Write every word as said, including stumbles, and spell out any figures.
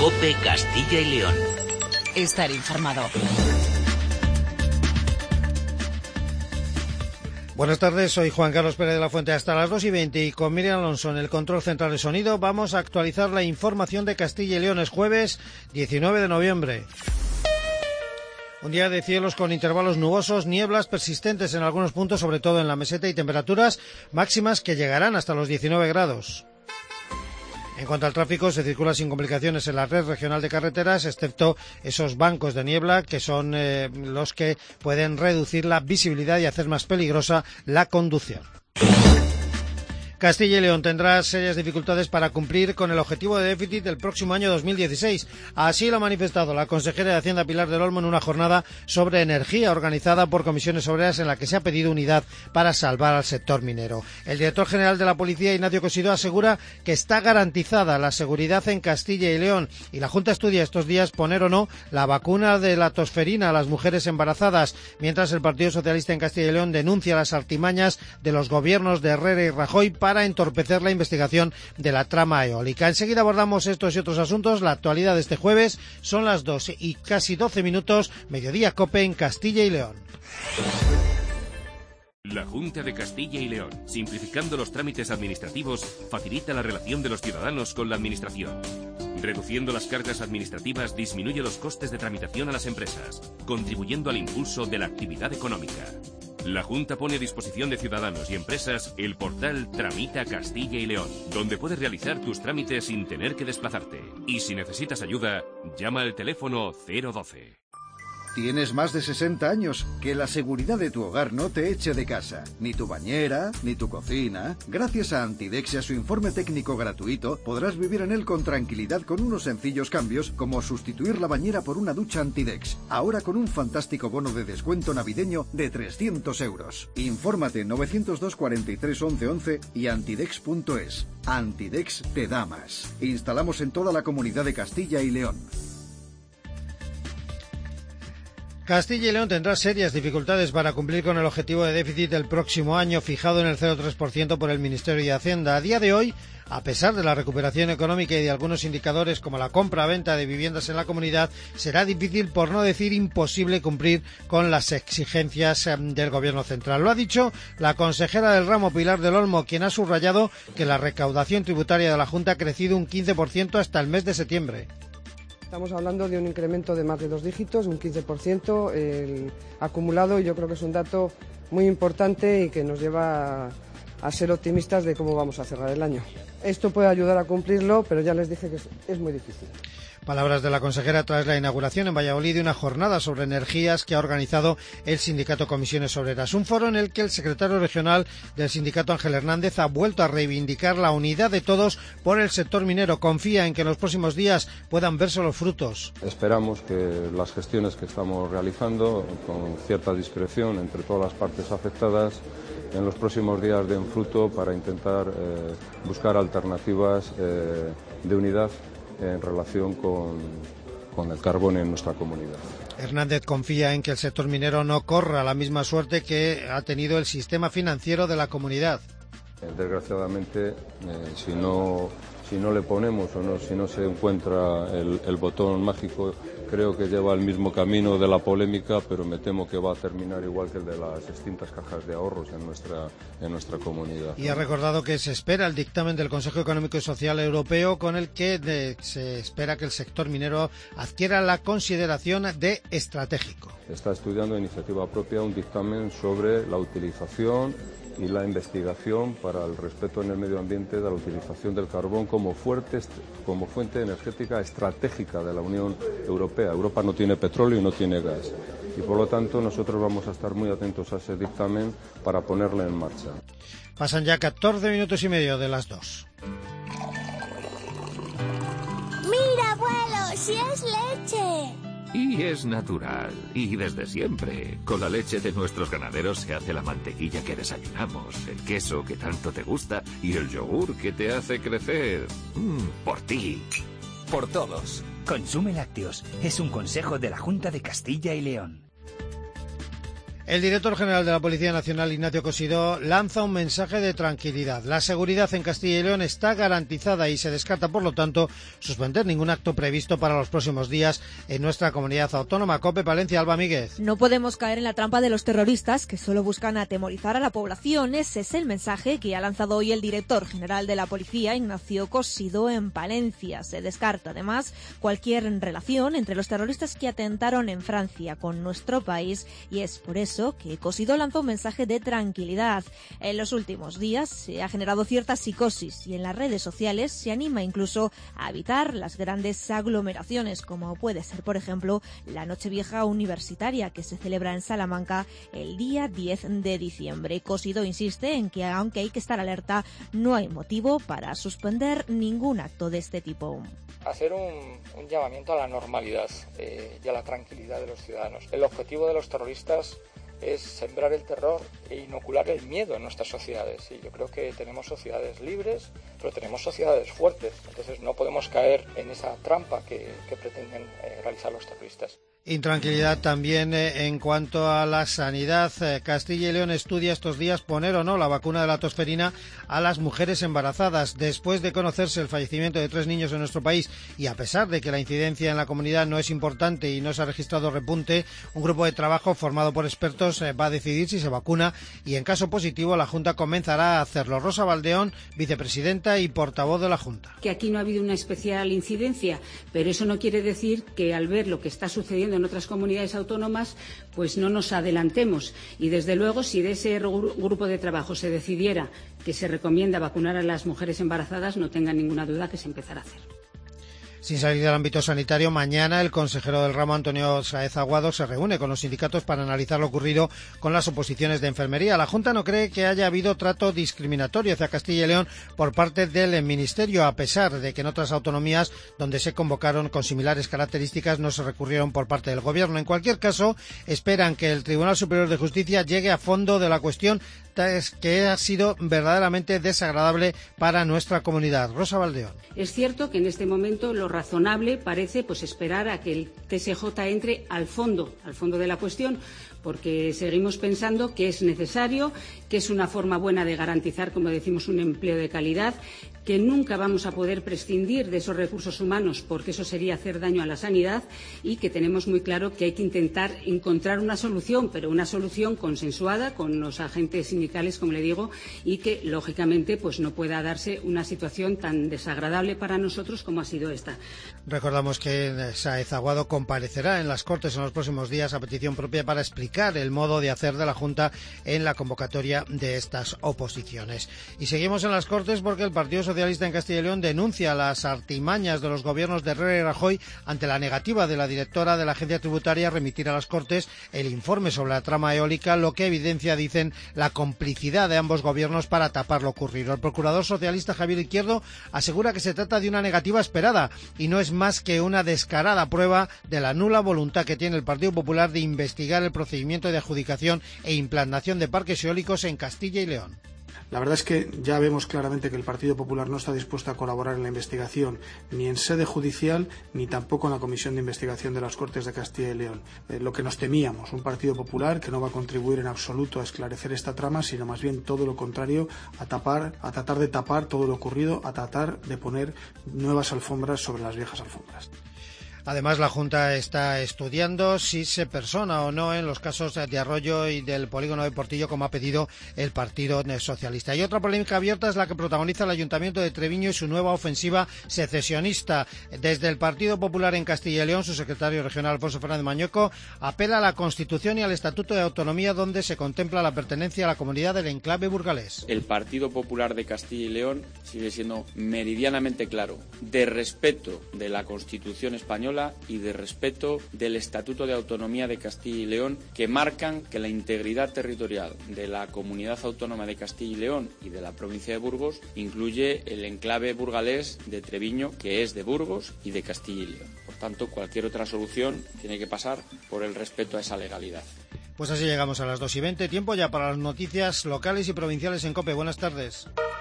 COPE Castilla y León. Estar informado. Buenas tardes, soy Juan Carlos Pérez de la Fuente hasta las dos y veinte y con Miriam Alonso en el control central de sonido vamos a actualizar la información de Castilla y León. Es jueves diecinueve de noviembre. Un día de cielos con intervalos nubosos, nieblas persistentes en algunos puntos, sobre todo en la meseta, y temperaturas máximas que llegarán hasta los diecinueve grados. En cuanto al tráfico, se circula sin complicaciones en la red regional de carreteras, excepto esos bancos de niebla que son eh, los que pueden reducir la visibilidad y hacer más peligrosa la conducción. Castilla y León tendrá serias dificultades para cumplir con el objetivo de déficit del próximo año dos mil dieciséis. Así lo ha manifestado la consejera de Hacienda Pilar del Olmo en una jornada sobre energía organizada por Comisiones Obreras en la que se ha pedido unidad para salvar al sector minero. El director general de la Policía, Ignacio Cosidó, asegura que está garantizada la seguridad en Castilla y León y la Junta estudia estos días poner o no la vacuna de la tosferina a las mujeres embarazadas, mientras el Partido Socialista en Castilla y León denuncia las artimañas de los gobiernos de Herrera y Rajoy para para entorpecer la investigación de la trama eólica. Enseguida abordamos estos y otros asuntos. La actualidad de este jueves son las dos y casi doce minutos, mediodía COPE en Castilla y León. La Junta de Castilla y León, simplificando los trámites administrativos, facilita la relación de los ciudadanos con la administración. Reduciendo las cargas administrativas, disminuye los costes de tramitación a las empresas, contribuyendo al impulso de la actividad económica. La Junta pone a disposición de ciudadanos y empresas el portal Tramita Castilla y León, donde puedes realizar tus trámites sin tener que desplazarte. Y si necesitas ayuda, llama al teléfono cero doce. ¿Tienes más de sesenta años? Que la seguridad de tu hogar no te eche de casa. Ni tu bañera, ni tu cocina. Gracias a Antidex y a su informe técnico gratuito, podrás vivir en él con tranquilidad con unos sencillos cambios, como sustituir la bañera por una ducha Antidex. Ahora con un fantástico bono de descuento navideño de trescientos euros. Infórmate en novecientos dos cuarenta y tres once once y antidex punto es. Antidex te da más. Instalamos en toda la comunidad de Castilla y León. Castilla y León tendrá serias dificultades para cumplir con el objetivo de déficit del próximo año fijado en el cero coma tres por ciento por el Ministerio de Hacienda. A día de hoy, a pesar de la recuperación económica y de algunos indicadores como la compra-venta de viviendas en la comunidad, será difícil, por no decir imposible, cumplir con las exigencias del Gobierno central. Lo ha dicho la consejera del ramo, Pilar del Olmo, quien ha subrayado que la recaudación tributaria de la Junta ha crecido un quince por ciento hasta el mes de septiembre. Estamos hablando de un incremento de más de dos dígitos, un quince por ciento el acumulado, y yo creo que es un dato muy importante y que nos lleva a, a ser optimistas de cómo vamos a cerrar el año. Esto puede ayudar a cumplirlo, pero ya les dije que es, es muy difícil. Palabras de la consejera tras la inauguración en Valladolid de una jornada sobre energías que ha organizado el sindicato Comisiones Obreras. Un foro en el que el secretario regional del sindicato, Ángel Hernández, ha vuelto a reivindicar la unidad de todos por el sector minero. Confía en que en los próximos días puedan verse los frutos. Esperamos que las gestiones que estamos realizando, con cierta discreción entre todas las partes afectadas, en los próximos días den fruto para intentar eh, buscar alternativas eh, de unidad en relación con, con el carbón en nuestra comunidad. Hernández confía en que el sector minero no corra la misma suerte que ha tenido el sistema financiero de la comunidad. Desgraciadamente, eh, si no si no le ponemos o no, si no se encuentra el, el botón mágico, creo que lleva el mismo camino de la polémica, pero me temo que va a terminar igual que el de las extintas cajas de ahorros en nuestra, en nuestra comunidad. Y ha recordado que se espera el dictamen del Consejo Económico y Social Europeo, con el que de, se espera que el sector minero adquiera la consideración de estratégico. Está estudiando a iniciativa propia un dictamen sobre la utilización y la investigación para el respeto en el medio ambiente de la utilización del carbón como fuerte, como fuente energética estratégica de la Unión Europea. Europa no tiene petróleo y no tiene gas, y por lo tanto nosotros vamos a estar muy atentos a ese dictamen para ponerlo en marcha. Pasan ya catorce minutos y medio de las dos. ¡Mira, abuelo! ¡Si es leche! Y es natural, y desde siempre. Con la leche de nuestros ganaderos se hace la mantequilla que desayunamos, el queso que tanto te gusta y el yogur que te hace crecer. Mm, por ti. Por todos. Consume lácteos. Es un consejo de la Junta de Castilla y León. El director general de la Policía Nacional, Ignacio Cosidó, lanza un mensaje de tranquilidad. La seguridad en Castilla y León está garantizada y se descarta, por lo tanto, suspender ningún acto previsto para los próximos días en nuestra comunidad autónoma. COPE Palencia, Alba Míguez. No podemos caer en la trampa de los terroristas que solo buscan atemorizar a la población. Ese es el mensaje que ha lanzado hoy el director general de la Policía, Ignacio Cosidó, en Palencia. Se descarta, además, cualquier relación entre los terroristas que atentaron en Francia con nuestro país y es por eso que Cosidó lanzó un mensaje de tranquilidad. En los últimos días se ha generado cierta psicosis y en las redes sociales se anima incluso a evitar las grandes aglomeraciones, como puede ser, por ejemplo, la Nochevieja Universitaria que se celebra en Salamanca el día diez de diciembre. Cosidó insiste en que, aunque hay que estar alerta, no hay motivo para suspender ningún acto de este tipo. Hacer un, un llamamiento a la normalidad eh, y a la tranquilidad de los ciudadanos. El objetivo de los terroristas es sembrar el terror e inocular el miedo en nuestras sociedades. Y yo creo que tenemos sociedades libres, pero tenemos sociedades fuertes. Entonces no podemos caer en esa trampa que, que pretenden eh, realizar los terroristas. Intranquilidad también eh, en cuanto a la sanidad. Eh, Castilla y León estudia estos días poner o no la vacuna de la tosferina a las mujeres embarazadas. Después de conocerse el fallecimiento de tres niños en nuestro país y a pesar de que la incidencia en la comunidad no es importante y no se ha registrado repunte, un grupo de trabajo formado por expertos eh, va a decidir si se vacuna y en caso positivo la Junta comenzará a hacerlo. Rosa Valdeón, vicepresidenta y portavoz de la Junta. Que aquí no ha habido una especial incidencia, pero eso no quiere decir que al ver lo que está sucediendo en otras comunidades autónomas, pues no nos adelantemos. Y desde luego, si de ese grupo de trabajo se decidiera que se recomienda vacunar a las mujeres embarazadas, no tengan ninguna duda que se empezará a hacer. Sin salir del ámbito sanitario, mañana el consejero del ramo, Antonio Sáez Aguado, se reúne con los sindicatos para analizar lo ocurrido con las oposiciones de enfermería. La Junta no cree que haya habido trato discriminatorio hacia Castilla y León por parte del Ministerio, a pesar de que en otras autonomías donde se convocaron con similares características no se recurrieron por parte del Gobierno. En cualquier caso, esperan que el Tribunal Superior de Justicia llegue a fondo de la cuestión, que ha sido verdaderamente desagradable para nuestra comunidad. Rosa Valdeón. Es cierto que en este momento lo razonable parece pues esperar a que el T S J entre al fondo, al fondo de la cuestión, porque seguimos pensando que es necesario, que es una forma buena de garantizar, como decimos, un empleo de calidad, que nunca vamos a poder prescindir de esos recursos humanos porque eso sería hacer daño a la sanidad y que tenemos muy claro que hay que intentar encontrar una solución, pero una solución consensuada con los agentes sindicales, como le digo, y que, lógicamente, pues no pueda darse una situación tan desagradable para nosotros como ha sido esta. Recordamos que Sáez Aguado comparecerá en las Cortes en los próximos días a petición propia para explicar el modo de hacer de la Junta en la convocatoria de estas oposiciones. Y seguimos en las Cortes porque el Partido Socialista en Castilla y León denuncia las artimañas de los gobiernos de Herrera y Rajoy ante la negativa de la directora de la Agencia Tributaria a remitir a las Cortes el informe sobre la trama eólica, lo que evidencia, dicen, la complicidad de ambos gobiernos para tapar lo ocurrido. El procurador socialista Javier Izquierdo asegura que se trata de una negativa esperada y no es más que una descarada prueba de la nula voluntad que tiene el Partido Popular de investigar el procedimiento de adjudicación e implantación de parques eólicos en Castilla y León. La verdad es que ya vemos claramente que el Partido Popular no está dispuesto a colaborar en la investigación ni en sede judicial ni tampoco en la Comisión de Investigación de las Cortes de Castilla y León. Eh, lo que nos temíamos, un Partido Popular que no va a contribuir en absoluto a esclarecer esta trama, sino más bien todo lo contrario, a tapar, a tratar de tapar todo lo ocurrido, a tratar de poner nuevas alfombras sobre las viejas alfombras. Además, la Junta está estudiando si se persona o no en los casos de Arroyo y del polígono de Portillo, como ha pedido el Partido Socialista. Y otra polémica abierta es la que protagoniza el Ayuntamiento de Treviño y su nueva ofensiva secesionista. Desde el Partido Popular en Castilla y León, su secretario regional, Alfonso Fernández Mañueco, apela a la Constitución y al Estatuto de Autonomía, donde se contempla la pertenencia a la comunidad del enclave burgalés. El Partido Popular de Castilla y León sigue siendo meridianamente claro de respeto de la Constitución española y de respeto del Estatuto de Autonomía de Castilla y León, que marcan que la integridad territorial de la Comunidad Autónoma de Castilla y León y de la provincia de Burgos incluye el enclave burgalés de Treviño, que es de Burgos y de Castilla y León. Por tanto, cualquier otra solución tiene que pasar por el respeto a esa legalidad. Pues así llegamos a las dos y veinte. Tiempo ya para las noticias locales y provinciales en COPE. Buenas tardes.